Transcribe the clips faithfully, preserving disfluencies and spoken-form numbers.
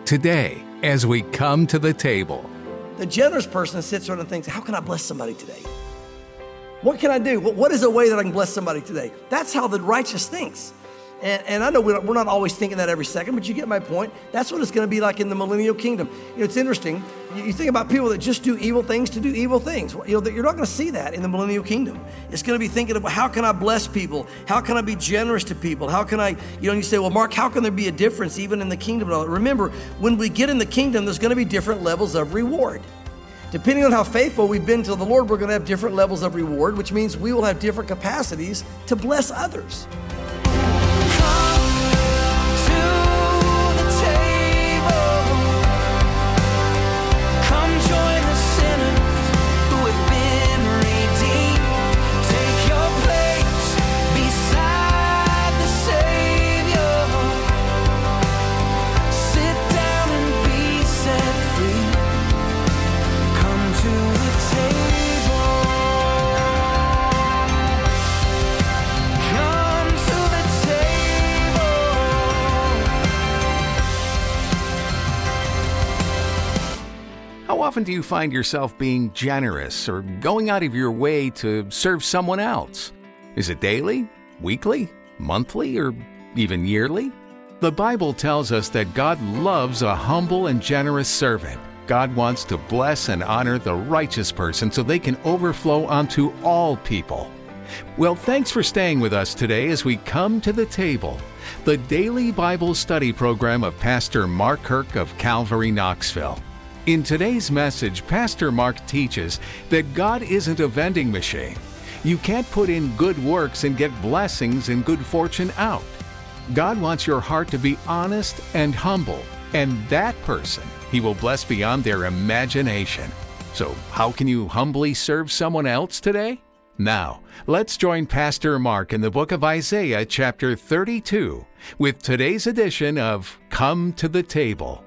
today as we come to the table. The generous person sits around and thinks, how can I bless somebody today? What can I do? What is a way that I can bless somebody today? That's how the righteous thinks. And, and I know we're not, we're not always thinking that every second, but you get my point. That's what it's going to be like in the millennial kingdom. You know, it's interesting. You, you think about people that just do evil things to do evil things. You know, that you're not going to see that in the millennial kingdom. It's going to be thinking about how can I bless people? How can I be generous to people? How can I, you know, and you say, well, Mark, how can there be a difference even in the kingdom? Remember, when we get in the kingdom, there's going to be different levels of reward. Depending on how faithful we've been to the Lord, we're going to have different levels of reward, which means we will have different capacities to bless others. How often do you find yourself being generous or going out of your way to serve someone else? Is it daily, weekly, monthly, or even yearly? The Bible tells us that God loves a humble and generous servant. God wants to bless and honor the righteous person so they can overflow onto all people. Well, thanks for staying with us today as we come to the table, the daily Bible study program of Pastor Mark Kirk of Calvary, Knoxville. In today's message, Pastor Mark teaches that God isn't a vending machine. You can't put in good works and get blessings and good fortune out. God wants your heart to be honest and humble, and that person He will bless beyond their imagination. So how can you humbly serve someone else today? Now, let's join Pastor Mark in the book of Isaiah chapter thirty-two with today's edition of Come to the Table.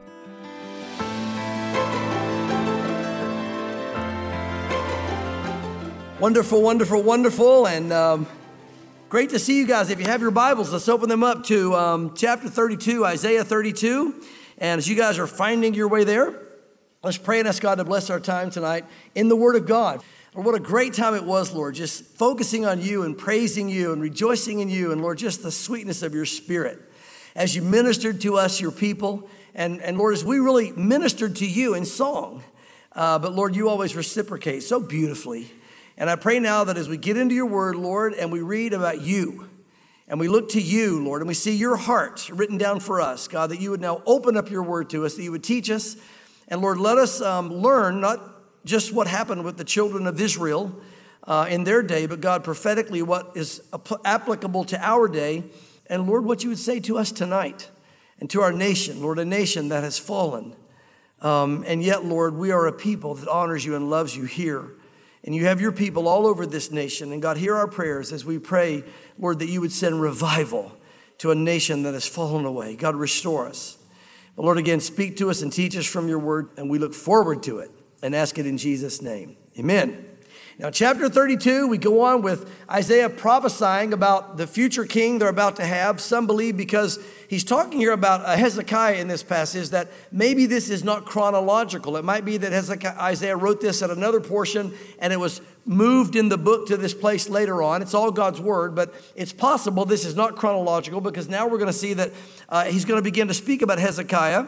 Wonderful, wonderful, wonderful, and um, great to see you guys. If you have your Bibles, let's open them up to um, chapter thirty-two, Isaiah thirty-two. And as you guys are finding your way there, let's pray and ask God to bless our time tonight in the Word of God. Lord, what a great time it was, Lord, just focusing on you and praising you and rejoicing in you, and Lord, just the sweetness of your Spirit as you ministered to us, your people. And, and Lord, as we really ministered to you in song, uh, but Lord, you always reciprocate so beautifully. And I pray now that as we get into your word, Lord, and we read about you, and we look to you, Lord, and we see your heart written down for us, God, that you would now open up your word to us, that you would teach us. And Lord, let us um, learn not just what happened with the children of Israel uh, in their day, but God, prophetically what is ap- applicable to our day. And Lord, what you would say to us tonight and to our nation, Lord, a nation that has fallen. Um, and yet, Lord, we are a people that honors you and loves you here. And you have your people all over this nation. And God, hear our prayers as we pray, Lord, that you would send revival to a nation that has fallen away. God, restore us. But Lord, again, speak to us and teach us from your word. And we look forward to it and ask it in Jesus' name. Amen. Now, chapter thirty-two, we go on with Isaiah prophesying about the future king they're about to have. Some believe because he's talking here about Hezekiah in this passage that maybe this is not chronological. It might be that Hezekiah, Isaiah wrote this at another portion and it was moved in the book to this place later on. It's all God's word, but it's possible this is not chronological because now we're going to see that uh, he's going to begin to speak about Hezekiah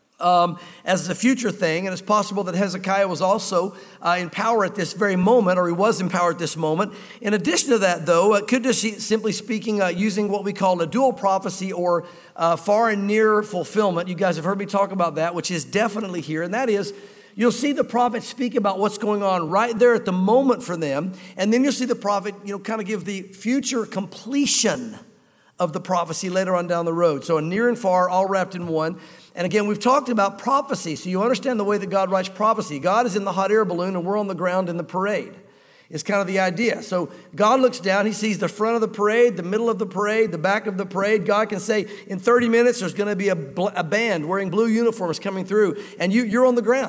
Um, as a future thing, and it's possible that Hezekiah was also uh, in power at this very moment, or he was in power at this moment. In addition to that, though, it could just be, simply speaking, uh, using what we call a dual prophecy or uh, far and near fulfillment. You guys have heard me talk about that, which is definitely here, and that is, you'll see the prophet speak about what's going on right there at the moment for them, and then you'll see the prophet, you know, kind of give the future completion of the prophecy later on down the road. So a near and far, all wrapped in one. And again, we've talked about prophecy, so you understand the way that God writes prophecy. God is in the hot air balloon, and we're on the ground in the parade. It's kind of the idea. So God looks down, he sees the front of the parade, the middle of the parade, the back of the parade. God can say, in thirty minutes, there's going to be a, bl- a band wearing blue uniforms coming through, and you, you're on the ground.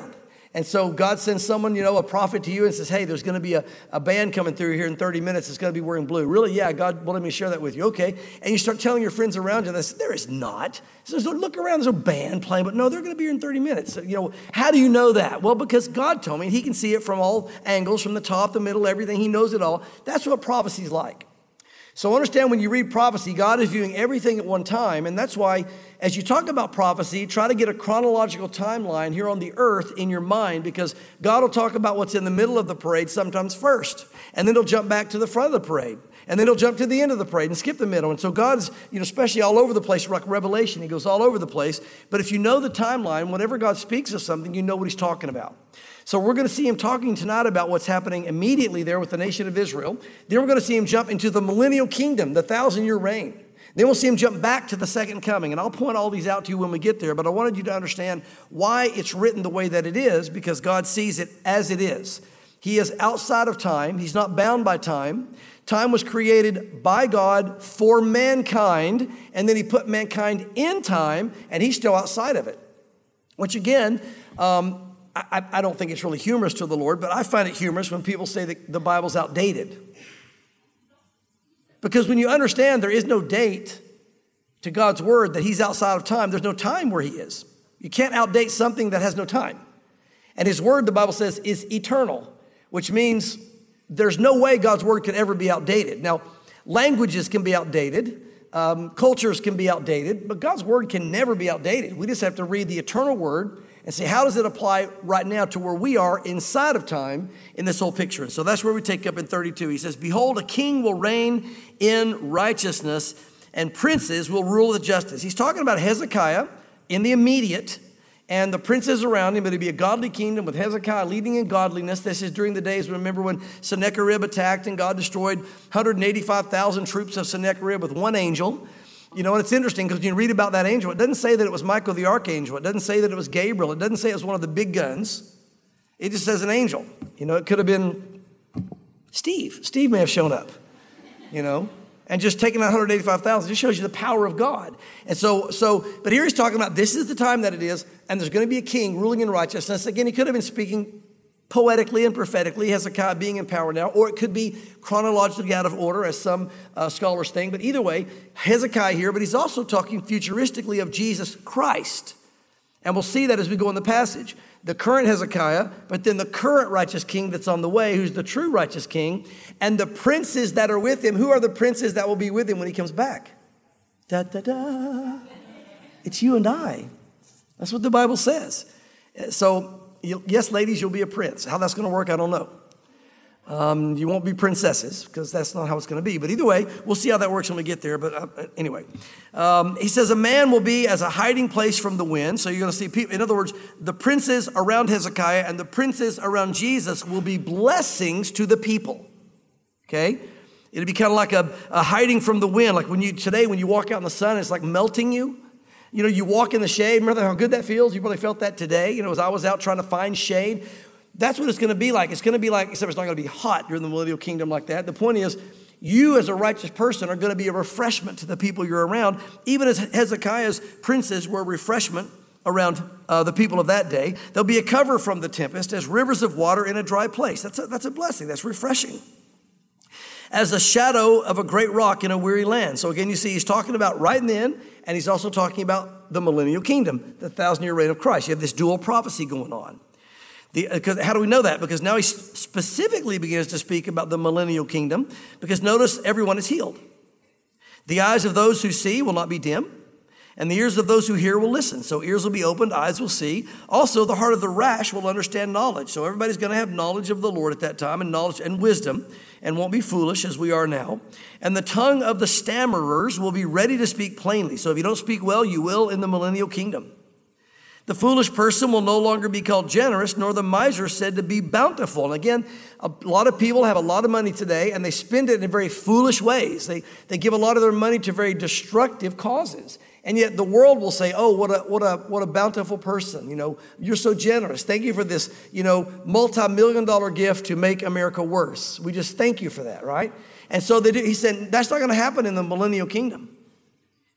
And so God sends someone, you know, a prophet to you and says, hey, there's going to be a, a band coming through here in thirty minutes. It's going to be wearing blue. Really? Yeah, God wanted me to share that with you. Okay. And you start telling your friends around you, they say, there is not. So, so look around, there's a band playing, but no, they're going to be here in thirty minutes. So, you know, how do you know that? Well, because God told me, and he can see it from all angles, from the top, the middle, everything. He knows it all. That's what prophecy's like. So understand when you read prophecy, God is viewing everything at one time. And that's why as you talk about prophecy, try to get a chronological timeline here on the earth in your mind, because God will talk about what's in the middle of the parade sometimes first. And then he'll jump back to the front of the parade. And then he'll jump to the end of the parade and skip the middle. And so God's, you know, especially all over the place, like Revelation, he goes all over the place. But if you know the timeline, whenever God speaks of something, you know what he's talking about. So we're going to see him talking tonight about what's happening immediately there with the nation of Israel. Then we're going to see him jump into the millennial kingdom, the thousand-year reign. Then we'll see him jump back to the second coming. And I'll point all these out to you when we get there. But I wanted you to understand why it's written the way that it is, because God sees it as it is. He is outside of time. He's not bound by time. Time was created by God for mankind, and then he put mankind in time, and he's still outside of it. Which again, um, I, I don't think it's really humorous to the Lord, but I find it humorous when people say that the Bible's outdated. Because when you understand there is no date to God's word, that he's outside of time, there's no time where he is. You can't outdate something that has no time. And his word, the Bible says, is eternal, which means there's no way God's word could ever be outdated. Now, languages can be outdated. Um, cultures can be outdated, but God's word can never be outdated. We just have to read the eternal word and see how does it apply right now to where we are inside of time in this whole picture. And so that's where we take up in thirty-two. He says, behold, a king will reign in righteousness, and princes will rule with justice. He's talking about Hezekiah in the immediate, and the princes around him. It'll be a godly kingdom with Hezekiah leading in godliness. This is during the days, remember when Sennacherib attacked and God destroyed one hundred eighty-five thousand troops of Sennacherib with one angel. You know, and it's interesting because you read about that angel. It doesn't say that it was Michael the archangel. It doesn't say that it was Gabriel. It doesn't say it was one of the big guns. It just says an angel. You know, it could have been Steve. Steve may have shown up, you know, and just taken out one hundred eighty-five thousand. Just shows you the power of God. And so, so, but here he's talking about this is the time that it is, and there's going to be a king ruling in righteousness. Again, he could have been speaking poetically and prophetically, Hezekiah being in power now, or it could be chronologically out of order, as some uh, scholars think. But either way, Hezekiah here, but he's also talking futuristically of Jesus Christ. And we'll see that as we go in the passage. The current Hezekiah, but then the current righteous king that's on the way, who's the true righteous king, and the princes that are with him. Who are the princes that will be with him when he comes back? Da, da, da. It's you and I. That's what the Bible says. So, yes, ladies, you'll be a prince. How that's going to work, I don't know. Um, you won't be princesses because that's not how it's going to be. But either way, we'll see how that works when we get there. But uh, anyway, um, he says a man will be as a hiding place from the wind. So you're going to see people. In other words, the princes around Hezekiah and the princes around Jesus will be blessings to the people. Okay? It'll be kind of like a, a hiding from the wind. Like when you today, when you walk out in the sun, it's like melting you. You know, you walk in the shade. Remember how good that feels? You probably felt that today. You know, as I was out trying to find shade. That's what it's going to be like. It's going to be like, except it's not going to be hot during the millennial kingdom like that. The point is, you as a righteous person are going to be a refreshment to the people you're around, even as Hezekiah's princes were a refreshment around uh, the people of that day. There'll be a cover from the tempest as rivers of water in a dry place. That's a, that's a blessing. That's refreshing. As a shadow of a great rock in a weary land. So again, you see, he's talking about right then, and he's also talking about the millennial kingdom, the thousand-year reign of Christ. You have this dual prophecy going on. The, because, how do we know that? Because now he specifically begins to speak about the millennial kingdom, because notice everyone is healed. The eyes of those who see will not be dim, and the ears of those who hear will listen. So ears will be opened, eyes will see. Also, the heart of the rash will understand knowledge. So everybody's going to have knowledge of the Lord at that time, and knowledge and wisdom, and won't be foolish as we are now. And the tongue of the stammerers will be ready to speak plainly. So if you don't speak well, you will in the millennial kingdom. The foolish person will no longer be called generous, nor the miser said to be bountiful. And again, a lot of people have a lot of money today, and they spend it in very foolish ways. They, they give a lot of their money to very destructive causes. And yet the world will say, oh, what a, what a, what a bountiful person. You know, you're so generous. Thank you for this, you know, multi-million dollar gift to make America worse. We just thank you for that, right? And so they do, he said, that's not going to happen in the millennial kingdom.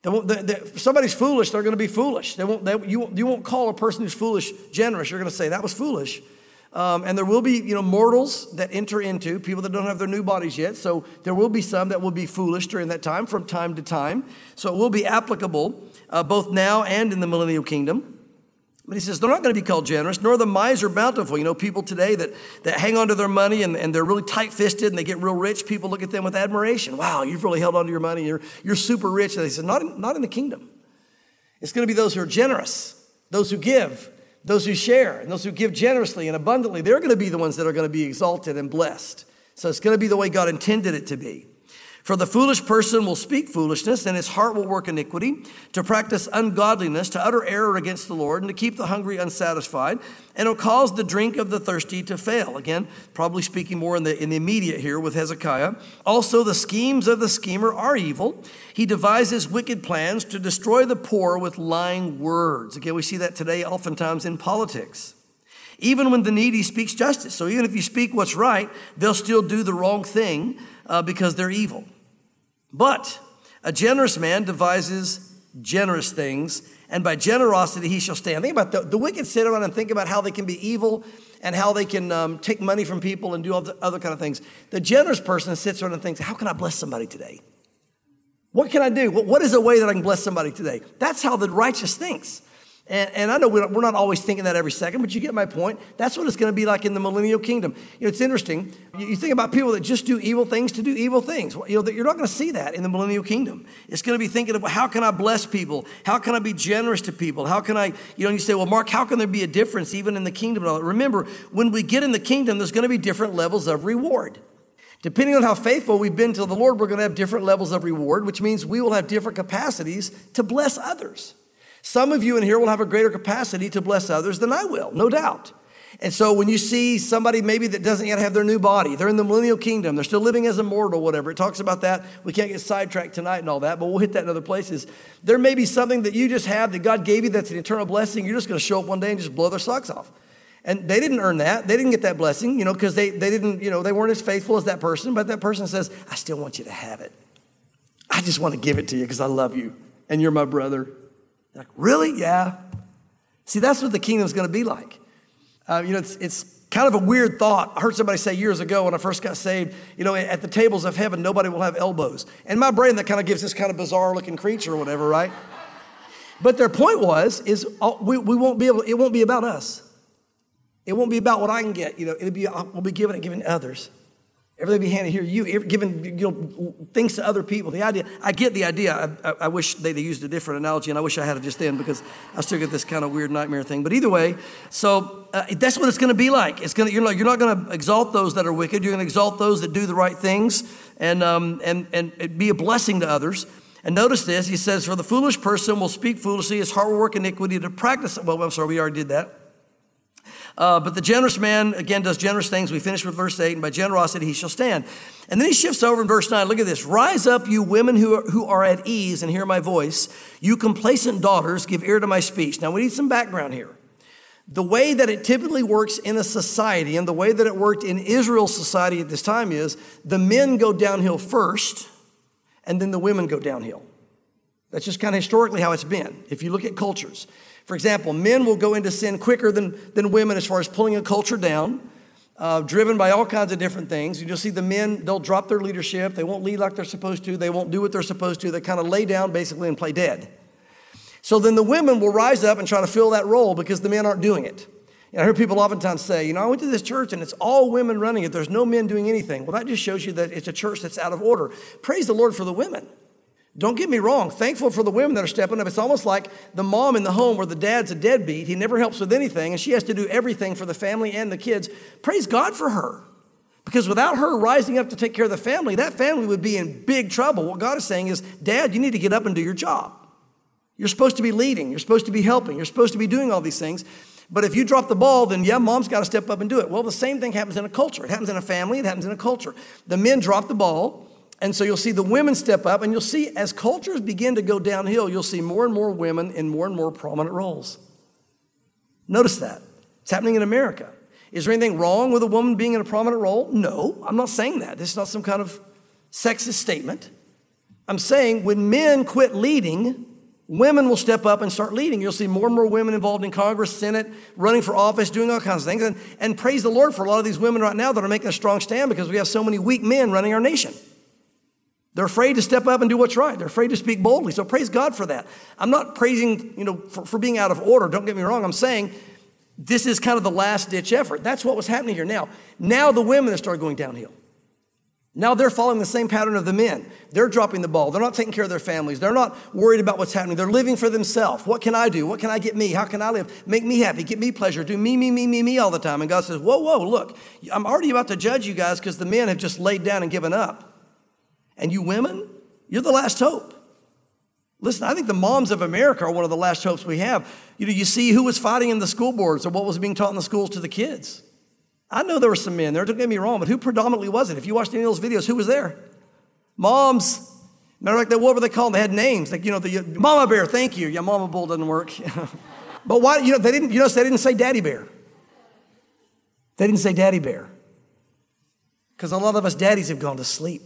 They won't, they, they, if somebody's foolish, they're going to be foolish. They won't, they, you, won't, you won't call a person who's foolish generous. You're going to say, that was foolish. Um, and there will be, you know, mortals that enter into, people that don't have their new bodies yet. So there will be some that will be foolish during that time, from time to time. So it will be applicable uh, both now and in the millennial kingdom. But he says, they're not going to be called generous, nor the miser bountiful. You know, people today that, that hang on to their money and, and they're really tight-fisted and they get real rich. People look at them with admiration. Wow, you've really held on to your money. You're, you're super rich. And they said, not in, not in the kingdom. It's going to be those who are generous, those who give, those who share, and those who give generously and abundantly. They're going to be the ones that are going to be exalted and blessed. So it's going to be the way God intended it to be. For the foolish person will speak foolishness, and his heart will work iniquity, to practice ungodliness, to utter error against the Lord, and to keep the hungry unsatisfied, and will cause the drink of the thirsty to fail. Again, probably speaking more in the, in the immediate here with Hezekiah. Also, the schemes of the schemer are evil. He devises wicked plans to destroy the poor with lying words. Again, we see that today oftentimes in politics. Even when the needy speaks justice. So even if you speak what's right, they'll still do the wrong thing uh, because they're evil. But a generous man devises generous things, and by generosity he shall stand. Think about the, the wicked sit around and think about how they can be evil and how they can um, take money from people and do all the other kind of things. The generous person sits around and thinks, how can I bless somebody today? What can I do? What is a way that I can bless somebody today? That's how the righteous thinks. And, and I know we're not always thinking that every second, but you get my point. That's what it's going to be like in the millennial kingdom. You know, it's interesting. You, you think about people that just do evil things to do evil things. You know, you're not going to see that in the millennial kingdom. It's going to be thinking of, how can I bless people? How can I be generous to people? How can I, you know, you say, well, Mark, how can there be a difference even in the kingdom? Remember, when we get in the kingdom, there's going to be different levels of reward. Depending on how faithful we've been to the Lord, we're going to have different levels of reward, which means we will have different capacities to bless others. Some of you in here will have a greater capacity to bless others than I will, no doubt. And so when you see somebody maybe that doesn't yet have their new body, they're in the millennial kingdom, they're still living as a mortal, whatever. It talks about that. We can't get sidetracked tonight and all that, but we'll hit that in other places. There may be something that you just have that God gave you that's an eternal blessing. You're just going to show up one day and just blow their socks off. And they didn't earn that. They didn't get that blessing, you know, because they, they didn't, you know, they weren't as faithful as that person. But that person says, I still want you to have it. I just want to give it to you because I love you and you're my brother. Like, really? Yeah. See, that's what the kingdom's going to be like. Uh, you know, it's it's kind of a weird thought. I heard somebody say years ago when I first got saved, you know, at the tables of heaven, nobody will have elbows. And my brain, that kind of gives this kind of bizarre looking creature or whatever, right? But their point was, is we, we won't be able, it won't be about us. It won't be about what I can get. You know, it'll be, we'll be giving it, giving to others. Everything be handed here, you giving, you know, things to other people. The idea, I get the idea. I, I, I wish they, they used a different analogy, and I wish I had it just then because I still get this kind of weird nightmare thing. But either way, so uh, that's what it's going to be like. It's going to, you're not, you're not going to exalt those that are wicked. You're going to exalt those that do the right things and um and and be a blessing to others. And notice this. He says, "For the foolish person will speak foolishly; his heart will work iniquity to practice." Well, I'm sorry, we already did that. Uh, but the generous man, again, does generous things. We finish with verse eight, and by generosity he shall stand. And then he shifts over in verse nine. Look at this. Rise up, you women who are, who are at ease, and hear my voice. You complacent daughters, give ear to my speech. Now, we need some background here. The way that it typically works in a society, and the way that it worked in Israel's society at this time is, the men go downhill first, and then the women go downhill. That's just kind of historically how it's been, if you look at cultures. For example, men will go into sin quicker than, than women as far as pulling a culture down, uh, driven by all kinds of different things. You'll see the men, they'll drop their leadership. They won't lead like they're supposed to. They won't do what they're supposed to. They kind of lay down basically and play dead. So then the women will rise up and try to fill that role because the men aren't doing it. You know, I hear people oftentimes say, you know, I went to this church and it's all women running it. There's no men doing anything. Well, that just shows you that it's a church that's out of order. Praise the Lord for the women. Don't get me wrong. Thankful for the women that are stepping up. It's almost like the mom in the home where the dad's a deadbeat. He never helps with anything, and she has to do everything for the family and the kids. Praise God for her. Because without her rising up to take care of the family, that family would be in big trouble. What God is saying is, Dad, you need to get up and do your job. You're supposed to be leading. You're supposed to be helping. You're supposed to be doing all these things. But if you drop the ball, then yeah, mom's got to step up and do it. Well, the same thing happens in a culture. It happens in a family. It happens in a culture. The men drop the ball. And so you'll see the women step up, and you'll see as cultures begin to go downhill, you'll see more and more women in more and more prominent roles. Notice that. It's happening in America. Is there anything wrong with a woman being in a prominent role? No, I'm not saying that. This is not some kind of sexist statement. I'm saying when men quit leading, women will step up and start leading. You'll see more and more women involved in Congress, Senate, running for office, doing all kinds of things. And, and praise the Lord for a lot of these women right now that are making a strong stand because we have so many weak men running our nation. They're afraid to step up and do what's right. They're afraid to speak boldly. So praise God for that. I'm not praising, you know, for, for being out of order. Don't get me wrong. I'm saying this is kind of the last ditch effort. That's what was happening here. Now, now the women have started going downhill. Now they're following the same pattern of the men. They're dropping the ball. They're not taking care of their families. They're not worried about what's happening. They're living for themselves. What can I do? What can I get me? How can I live? Make me happy. Get me pleasure. Do me, me, me, me, me all the time. And God says, whoa, whoa, look, I'm already about to judge you guys because the men have just laid down and given up. And you women, you're the last hope. Listen, I think the moms of America are one of the last hopes we have. You know, you see who was fighting in the school boards or what was being taught in the schools to the kids. I know there were some men there, don't get me wrong, but who predominantly was it? If you watched any of those videos, who was there? Moms. Matter of fact, what were they called? They had names. Like, you know, the Mama Bear, thank you. Yeah, Mama Bull doesn't work. But why, you know, they didn't, you notice they didn't say Daddy Bear. They didn't say Daddy Bear. Because a lot of us daddies have gone to sleep.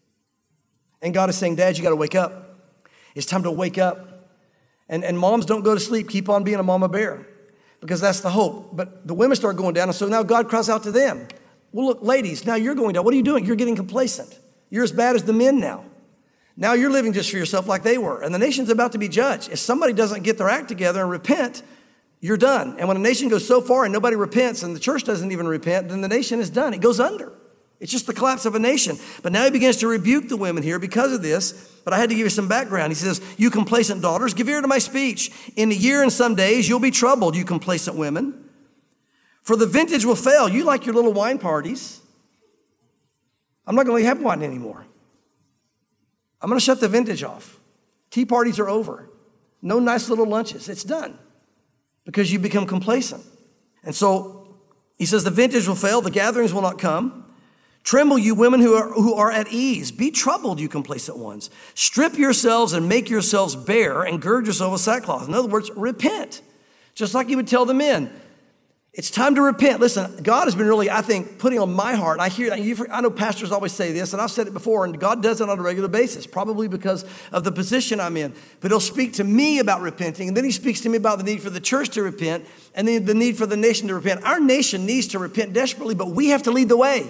And God is saying, Dad, you got to wake up. It's time to wake up. And, and moms, don't go to sleep. Keep on being a mama bear. Because that's the hope. But the women start going down, and so now God cries out to them. Well, look, ladies, now you're going down. What are you doing? You're getting complacent. You're as bad as the men now. Now you're living just for yourself like they were. And the nation's about to be judged. If somebody doesn't get their act together and repent, you're done. And when a nation goes so far and nobody repents and the church doesn't even repent, then the nation is done. It goes under. It's just the collapse of a nation. But now he begins to rebuke the women here because of this. But I had to give you some background. He says, you complacent daughters, give ear to my speech. In a year and some days, you'll be troubled, you complacent women. For the vintage will fail. You like your little wine parties. I'm not going to have wine anymore. I'm going to shut the vintage off. Tea parties are over. No nice little lunches. It's done because you become complacent. And so he says the vintage will fail. The gatherings will not come. Tremble, you women who are, who are at ease. Be troubled, you complacent ones. Strip yourselves and make yourselves bare and gird yourself with sackcloth. In other words, repent. Just like he would tell the men. It's time to repent. Listen, God has been really, I think, putting on my heart. I hear, I know pastors always say this, and I've said it before, and God does it on a regular basis, probably because of the position I'm in. But he'll speak to me about repenting, and then he speaks to me about the need for the church to repent, and then the need for the nation to repent. Our nation needs to repent desperately, but we have to lead the way.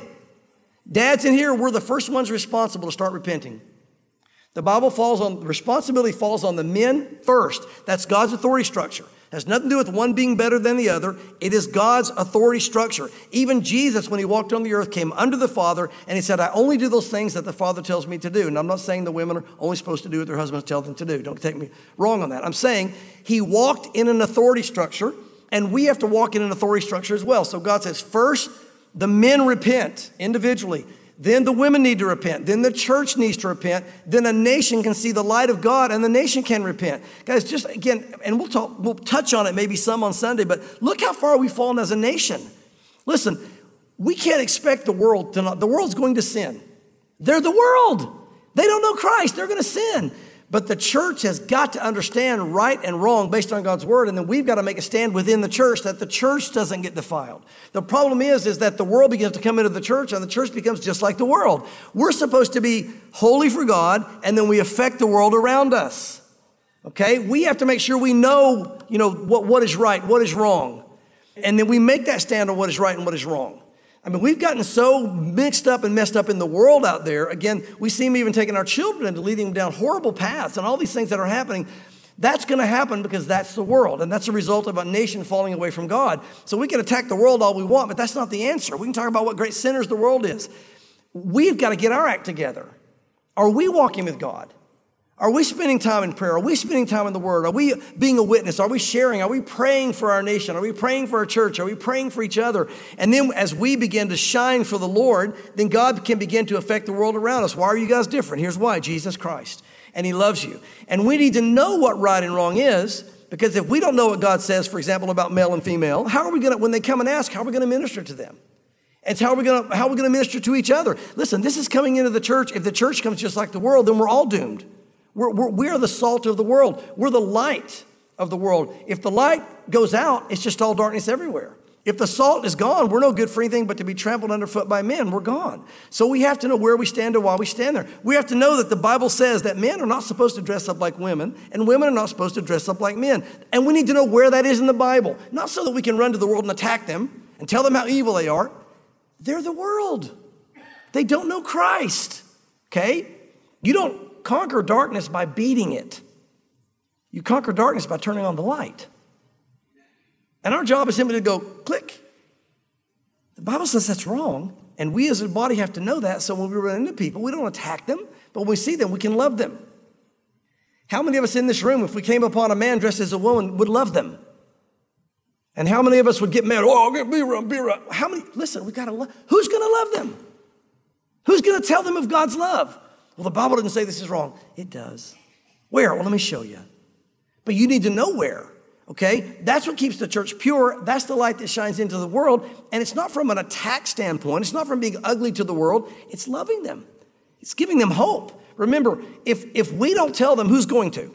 Dads in here, we're the first ones responsible to start repenting. The Bible falls on, the responsibility falls on the men first. That's God's authority structure. It has nothing to do with one being better than the other. It is God's authority structure. Even Jesus, when he walked on the earth, came under the Father, and he said, I only do those things that the Father tells me to do. And I'm not saying the women are only supposed to do what their husbands tell them to do. Don't take me wrong on that. I'm saying he walked in an authority structure, and we have to walk in an authority structure as well. So God says, first, the men repent individually. Then the women need to repent. Then the church needs to repent. Then a nation can see the light of God and the nation can repent. Guys, just again, and we'll talk, we'll touch on it maybe some on Sunday, but look how far we've fallen as a nation. Listen, we can't expect the world to not, the world's going to sin. They're the world. They don't know Christ. They're going to sin. But the church has got to understand right and wrong based on God's word. And then we've got to make a stand within the church that the church doesn't get defiled. The problem is, is that the world begins to come into the church and the church becomes just like the world. We're supposed to be holy for God, and then we affect the world around us. Okay? We have to make sure we know, you know, what, what is right, what is wrong. And then we make that stand on what is right and what is wrong. I mean, we've gotten so mixed up and messed up in the world out there. Again, we seem even taking our children into leading them down horrible paths and all these things that are happening. That's going to happen because that's the world. And that's a result of a nation falling away from God. So we can attack the world all we want, but that's not the answer. We can talk about what great sinners the world is. We've got to get our act together. Are we walking with God? Are we spending time in prayer? Are we spending time in the Word? Are we being a witness? Are we sharing? Are we praying for our nation? Are we praying for our church? Are we praying for each other? And then as we begin to shine for the Lord, then God can begin to affect the world around us. Why are you guys different? Here's why. Jesus Christ. And he loves you. And we need to know what right and wrong is, because if we don't know what God says, for example, about male and female, how are we going to, when they come and ask, how are we going to minister to them? And how are we going to, how are we going to minister to each other? Listen, this is coming into the church. If the church comes just like the world, then we're all doomed. We're, we're, we're the salt of the world. We're the light of the world. If the light goes out, it's just all darkness everywhere. If the salt is gone, we're no good for anything but to be trampled underfoot by men. We're gone. So we have to know where we stand and why we stand there. We have to know that the Bible says that men are not supposed to dress up like women, and women are not supposed to dress up like men. And we need to know where that is in the Bible. Not so that we can run to the world and attack them and tell them how evil they are. They're the world. They don't know Christ, okay? You don't conquer darkness by beating it. You conquer darkness by turning on the light. And our job is simply to go, click. The Bible says that's wrong, and we as a body have to know that, so when we run into people, we don't attack them, but when we see them, we can love them. How many of us in this room, if we came upon a man dressed as a woman, would love them? And how many of us would get mad? Oh, I'll get be around, be around. How many? Listen, we got to love. Who's going to love them? Who's going to tell them of God's love? Well, the Bible doesn't say this is wrong. It does. Where? Well, let me show you. But you need to know where. Okay, that's what keeps the church pure. That's the light that shines into the world. And it's not from an attack standpoint. It's not from being ugly to the world. It's loving them. It's giving them hope. Remember, if, if we don't tell them, who's going to?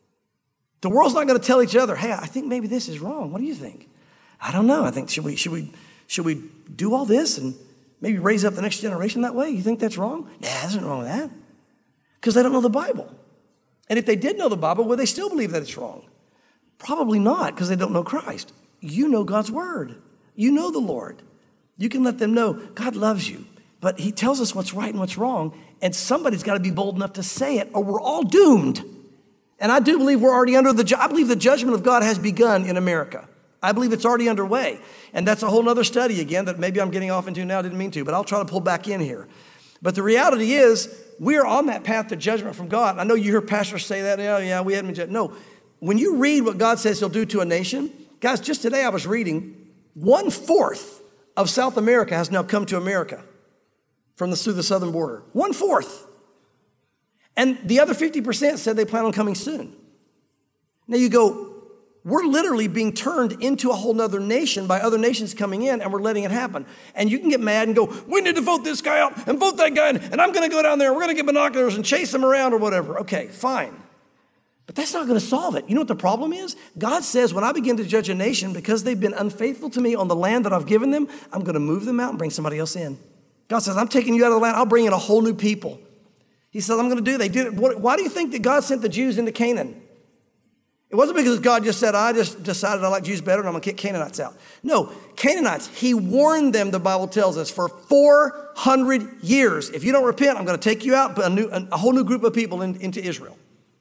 The world's not going to tell each other, hey, I think maybe this is wrong. What do you think? I don't know. I think, should we, should we, should we do all this and maybe raise up the next generation that way? You think that's wrong? Nah, there's nothing wrong with that. Because they don't know the Bible. And if they did know the Bible, would they still believe that it's wrong? Probably not, because they don't know Christ. You know God's word. You know the Lord. You can let them know God loves you, but he tells us what's right and what's wrong, and somebody's got to be bold enough to say it, or we're all doomed. And I do believe we're already under the, ju- I believe the judgment of God has begun in America. I believe it's already underway, and that's a whole other study again that maybe I'm getting off into now, didn't mean to, but I'll try to pull back in here. But the reality is, we're on that path to judgment from God. I know you hear pastors say that, yeah, yeah, we haven't been judged. No. When you read what God says he'll do to a nation, guys, just today I was reading, one-fourth of South America has now come to America from the, through the southern border. One-fourth. And the other fifty percent said they plan on coming soon. Now you go, we're literally being turned into a whole nother nation by other nations coming in, and we're letting it happen. And you can get mad and go, we need to vote this guy out and vote that guy in, and I'm going to go down there, we're going to get binoculars and chase them around or whatever. Okay, fine. But that's not going to solve it. You know what the problem is? God says when I begin to judge a nation because they've been unfaithful to me on the land that I've given them, I'm going to move them out and bring somebody else in. God says, I'm taking you out of the land. I'll bring in a whole new people. He says, I'm going to do it. They did it. Why do you think that God sent the Jews into Canaan? It wasn't because God just said, I just decided I like Jews better and I'm going to kick Canaanites out. No, Canaanites, he warned them, the Bible tells us, for four hundred years. If you don't repent, I'm going to take you out, but a, new, a whole new group of people in, into Israel.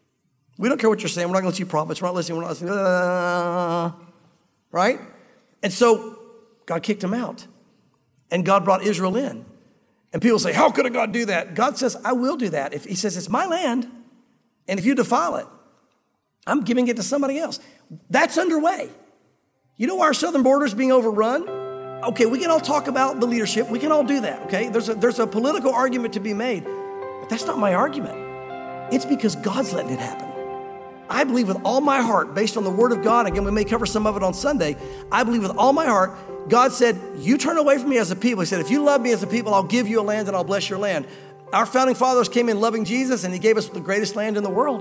We don't care what you're saying. We're not going to let you prophets. We're not listening. We're not listening. Uh, right? And so God kicked them out. And God brought Israel in. And people say, how could a God do that? God says, I will do that. If he says, it's my land. And if you defile it, I'm giving it to somebody else. That's underway. You know why our southern border is being overrun? Okay, we can all talk about the leadership. We can all do that, okay? There's a, there's a political argument to be made. But that's not my argument. It's because God's letting it happen. I believe with all my heart, based on the word of God, again, we may cover some of it on Sunday, I believe with all my heart, God said, you turn away from me as a people. He said, if you love me as a people, I'll give you a land and I'll bless your land. Our founding fathers came in loving Jesus and he gave us the greatest land in the world.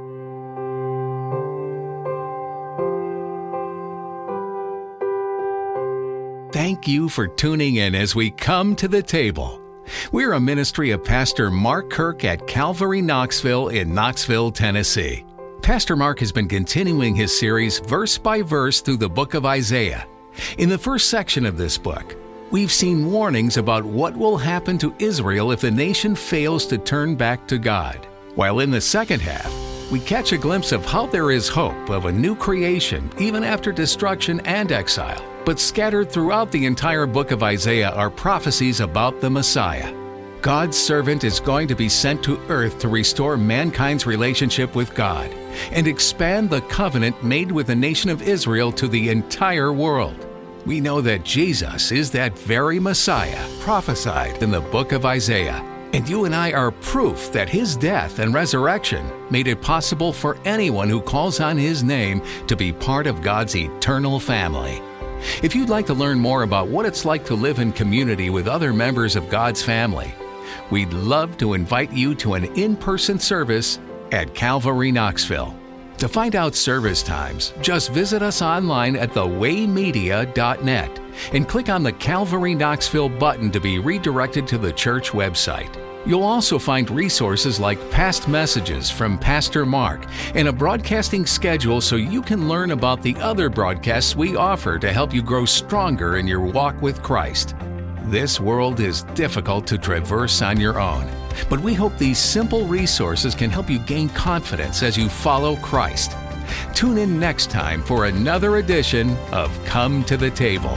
Thank you for tuning in as we come to the table. We're a ministry of Pastor Mark Kirk at Calvary Knoxville in Knoxville, Tennessee. Pastor Mark has been continuing his series verse by verse through the book of Isaiah. In the first section of this book, we've seen warnings about what will happen to Israel if the nation fails to turn back to God. While in the second half, we catch a glimpse of how there is hope of a new creation even after destruction and exile. But scattered throughout the entire book of Isaiah are prophecies about the Messiah. God's servant is going to be sent to earth to restore mankind's relationship with God and expand the covenant made with the nation of Israel to the entire world. We know that Jesus is that very Messiah prophesied in the book of Isaiah. And you and I are proof that his death and resurrection made it possible for anyone who calls on his name to be part of God's eternal family. If you'd like to learn more about what it's like to live in community with other members of God's family, we'd love to invite you to an in-person service at Calvary Knoxville. To find out service times, just visit us online at the way media dot net and click on the Calvary Knoxville button to be redirected to the church website. You'll also find resources like past messages from Pastor Mark and a broadcasting schedule so you can learn about the other broadcasts we offer to help you grow stronger in your walk with Christ. This world is difficult to traverse on your own, but we hope these simple resources can help you gain confidence as you follow Christ. Tune in next time for another edition of Come to the Table.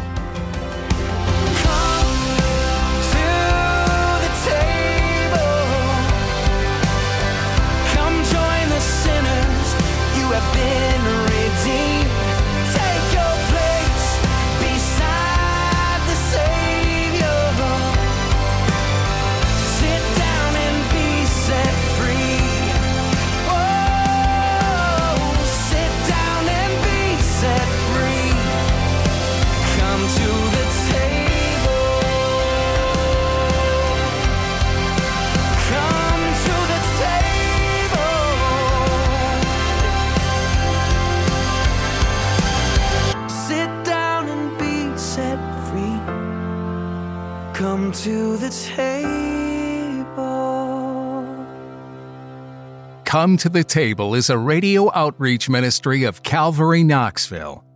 Come to the table. Come to the Table is a radio outreach ministry of Calvary Knoxville.